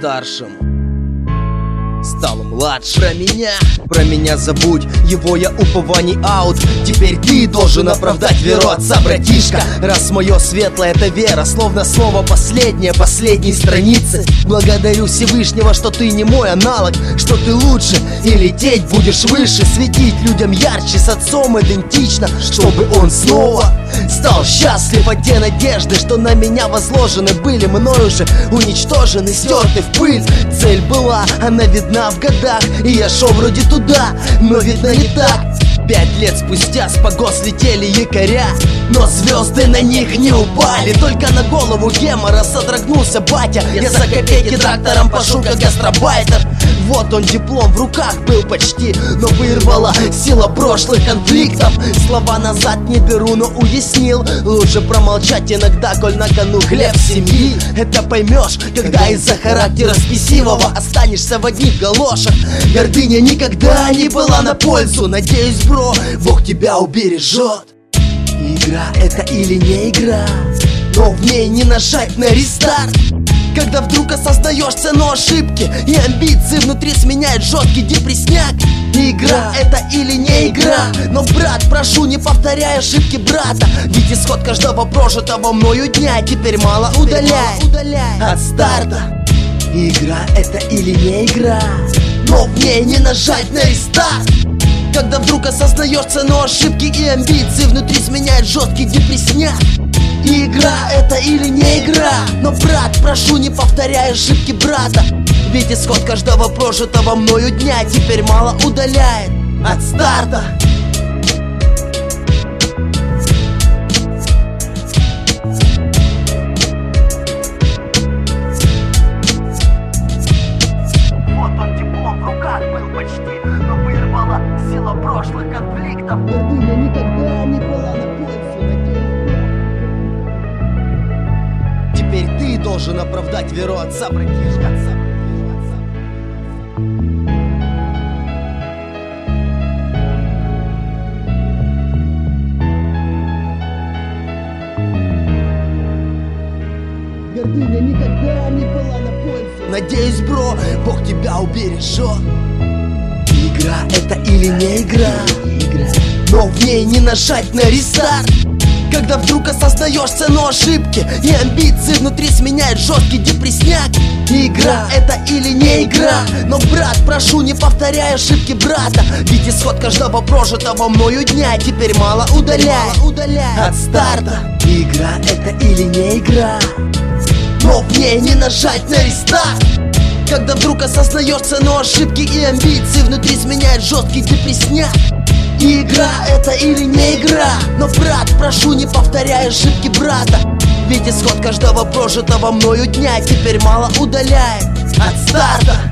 старшим, стал младшим. Про меня забудь, его я упований аут. Теперь ты должен оправдать веру отца, братишка. Раз мое светлое это вера, словно слово последнее, последней страницы. Благодарю Всевышнего, что ты не мой аналог, что ты лучше и лететь будешь выше, светить людям ярче, с отцом идентично, чтобы он снова стал счастлив. От те надежды, что на меня возложены, были мной уже уничтожены, стерты в пыль. Цель была, она видна в годах, и я шел вроде туда, но видно не так. 5 лет спустя с погост летели якоря, но звезды на них не упали. Только на голову гемора содрогнулся батя. Я за копейки трактором пошел как гастробайтер. Вот он диплом в руках был почти, но вырвала сила прошлых конфликтов. Слова назад не беру, но уяснил, лучше промолчать иногда, коль на кону хлеб семьи. Это поймешь, когда из-за характера спесивого останешься в одних галошах. Гордыня никогда не была на пользу. Надеюсь, бро, Бог тебя убережет. Игра это или не игра, но в ней не нажать на рестарт. Когда вдруг осознаешь цену ошибки, и амбиции внутри сменяет жесткий депрессняк. Игра это или не игра, но, брат, прошу, не повторяй ошибки брата. Ведь исход каждого прожитого мною дня теперь мало удаляет от старта. Игра это или не игра, но в ней не нажать на рестарт. Когда вдруг осознаешь цену ошибки, и амбиции внутри сменяет жесткий депрессняк. Игра это или не игра, но, брат, прошу, не повторяй ошибки брата. Ведь исход каждого прожитого мною дня теперь мало удаляет от старта. Вот он диплом в руках был почти, но вырвала сила прошлых конфликтов. Гордыня никогда не была на пользу. Теперь ты должен оправдать веру отца, братишка. Гордыня никогда не была на пользу. Надеюсь, бро, Бог тебя убережет. Игра это или не игра, но в ней не нажать на рестарт. Когда вдруг осознаешь цену ошибки, и амбиции внутри сменяет жесткий депрессняк. Игра это или не игра, но, брат, прошу, не повторяй ошибки брата. Ведь исход каждого прожитого мною дня теперь мало удаляет от старта. Игра это или не игра, но в ней не нажать на рестарт. Когда вдруг осознаешь цену ошибки, и амбиции внутри сменяет жесткий депрессняк. Игра это или не игра, но, брат, прошу, не повторяй ошибки брата. Ведь исход каждого прожитого мною дня теперь мало удаляет от старта.